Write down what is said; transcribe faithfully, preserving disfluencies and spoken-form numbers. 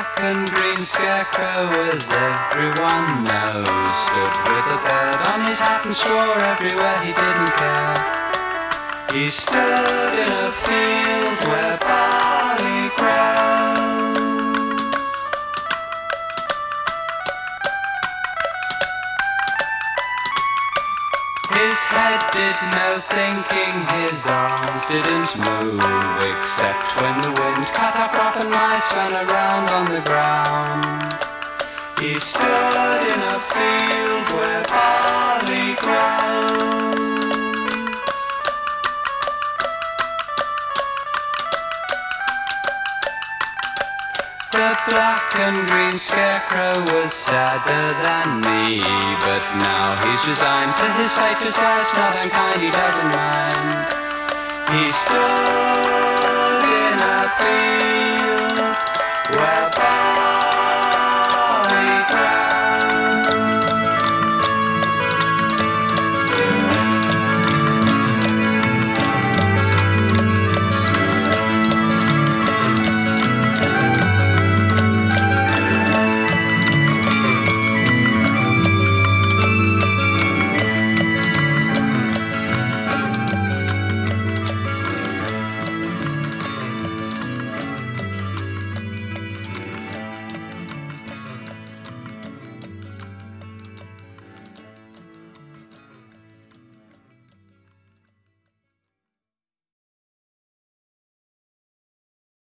black and green scarecrow, as everyone knows, stood with a bird on his hat and straw everywhere, he didn't care. He stood in a field where barley grows. His head did no thinking, his arms didn't move, except when the wind cut up rough and mice ran around on the ground. He stood in a field where barley grows. The black and green scarecrow was sadder than me, but now he's resigned to his fate, 'cause life's not unkind, he doesn't mind. He stood in a field where